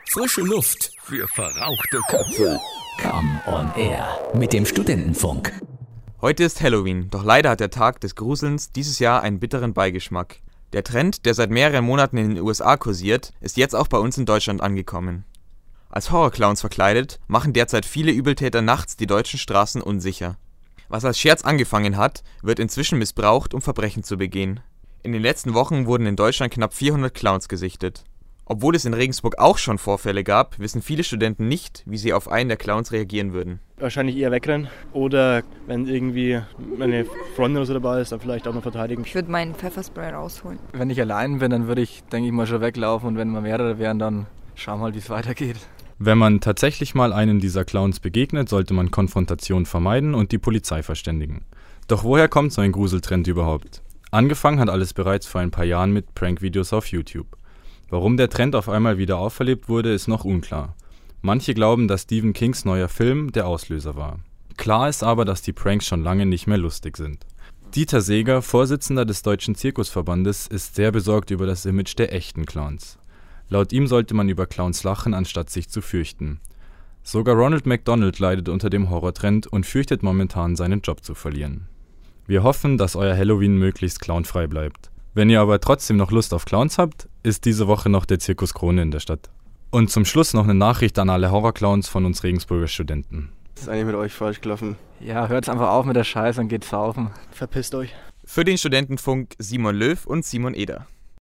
Frische Luft für verrauchte Köpfe. Come on Air mit dem Studentenfunk. Heute ist Halloween, doch leider hat der Tag des Gruselns dieses Jahr einen bitteren Beigeschmack. Der Trend, der seit mehreren Monaten in den USA kursiert, ist jetzt auch bei uns in Deutschland angekommen. Als Horrorclowns verkleidet, machen derzeit viele Übeltäter nachts die deutschen Straßen unsicher. Was als Scherz angefangen hat, wird inzwischen missbraucht, um Verbrechen zu begehen. In den letzten Wochen wurden in Deutschland knapp 400 Clowns gesichtet. Obwohl es in Regensburg auch schon Vorfälle gab, wissen viele Studenten nicht, wie sie auf einen der Clowns reagieren würden. Wahrscheinlich eher wegrennen oder wenn irgendwie meine Freundin oder so dabei ist, dann vielleicht auch noch verteidigen. Ich würde meinen Pfefferspray rausholen. Wenn ich allein bin, dann würde ich, denke ich mal, schon weglaufen und wenn wir mehrere wären, dann schauen wir mal, wie es weitergeht. Wenn man tatsächlich mal einem dieser Clowns begegnet, sollte man Konfrontation vermeiden und die Polizei verständigen. Doch woher kommt so ein Gruseltrend überhaupt? Angefangen hat alles bereits vor ein paar Jahren mit Prank-Videos auf YouTube. Warum der Trend auf einmal wieder auferlebt wurde, ist noch unklar. Manche glauben, dass Stephen Kings neuer Film der Auslöser war. Klar ist aber, dass die Pranks schon lange nicht mehr lustig sind. Dieter Seeger, Vorsitzender des Deutschen Zirkusverbandes, ist sehr besorgt über das Image der echten Clowns. Laut ihm sollte man über Clowns lachen, anstatt sich zu fürchten. Sogar Ronald McDonald leidet unter dem Horrortrend und fürchtet momentan seinen Job zu verlieren. Wir hoffen, dass euer Halloween möglichst clownfrei bleibt. Wenn ihr aber trotzdem noch Lust auf Clowns habt, ist diese Woche noch der Zirkus Krone in der Stadt. Und zum Schluss noch eine Nachricht an alle Horrorclowns von uns Regensburger Studenten. Was ist eigentlich mit euch falsch gelaufen? Ja, hört einfach auf mit der Scheiße und geht saufen. Verpisst euch. Für den Studentenfunk Simon Löw und Simon Eder.